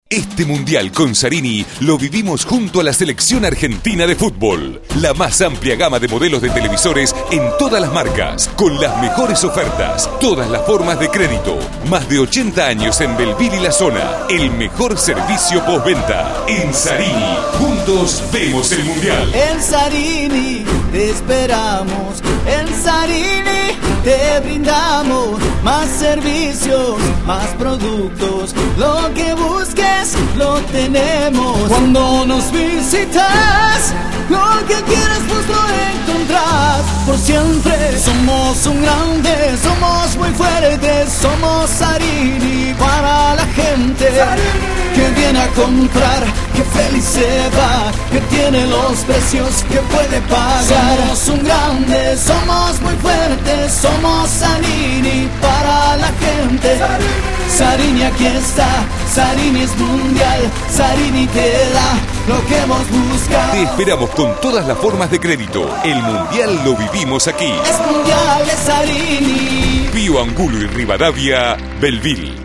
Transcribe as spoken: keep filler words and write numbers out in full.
Este mundial con Zarini lo vivimos junto a la selección argentina de fútbol. La más amplia gama de modelos de televisores en todas las marcas, con las mejores ofertas, todas las formas de crédito. Más de ochenta años en Belville y la zona. El mejor servicio postventa. En Zarini, juntos vemos el mundial. En Zarini te esperamos. En Zarini te brindamos más servicios, más productos. Lo que busques lo tenemos. Cuando nos visitas, lo que quieres pues lo encontrás. Por siempre somos un grande, somos muy fuertes. Somos Zarini para la gente que viene a comprar, que feliz se va, que tiene los precios que puede pagar. Somos un grande, somos muy fuertes. Somos Zarini para la gente. Zarini aquí está, Zarini es mundial, Zarini te da lo que hemos buscado. Te esperamos con todas las formas de crédito. El mundial lo vivimos aquí. Es mundial de Zarini. Pío Angulo y Rivadavia, Belville.